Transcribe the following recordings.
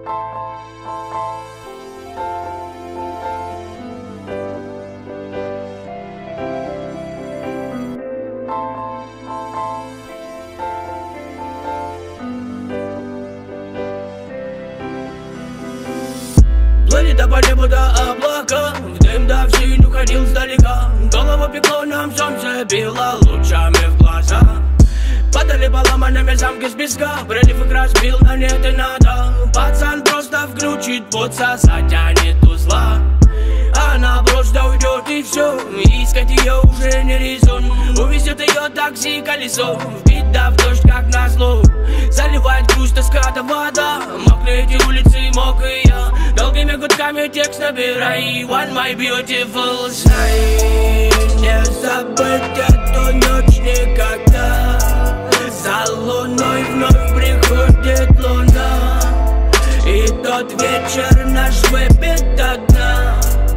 Плыли до по небу до облака, в дым да в синь уходил сдалека. Голову пекло, нам солнце било лучами в глаза. Падали поломанными замки с песка, прилив их разбил на нет и надо. Пацан просто включит, подсосать тянет узла. Она просто уйдет и все, искать ее уже не резон. Увезет ее такси колесо, вбить да в дождь как назло. Заливать грусть, тоска да вода, мокрые эти улицы, мокрые. Долгими гудками текст набирай, one my beautiful sign. Не забыть эту ночь никогда. За луной вновь приходит луна, и тот вечер наш выпит до дна.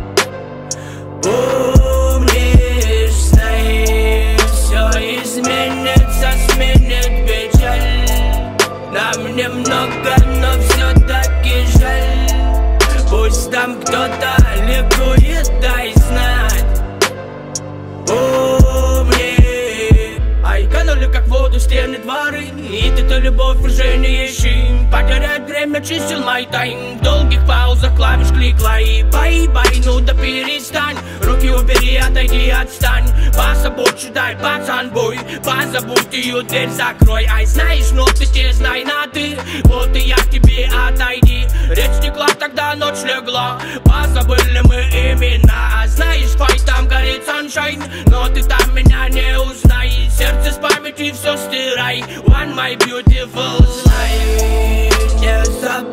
Помнишь, знай, все изменится, сменит печаль. Нам немного, но все-таки жаль. Пусть там кто-то ликует, дай знать. Помни, ай, канули как в воду стены дворы, и ты-то любовь уже не ищи. Потерять время чистил мой тайм, в долгих паузах клавиш кликла и бай-бай, ну да перестань. Руки убери, отойди, отстань. Позабудь, дай пацан бой, позабудь ее, дверь закрой. Ай, знаешь, но ты те знай на ты, вот и я к тебе отойди. Речь текла, тогда ночь легла, позабыли мы имена. А знаешь, файт там горит sunshine, но ты там меня не узнай. Сердце с памяти все стирай, one my beautiful life. Не забудь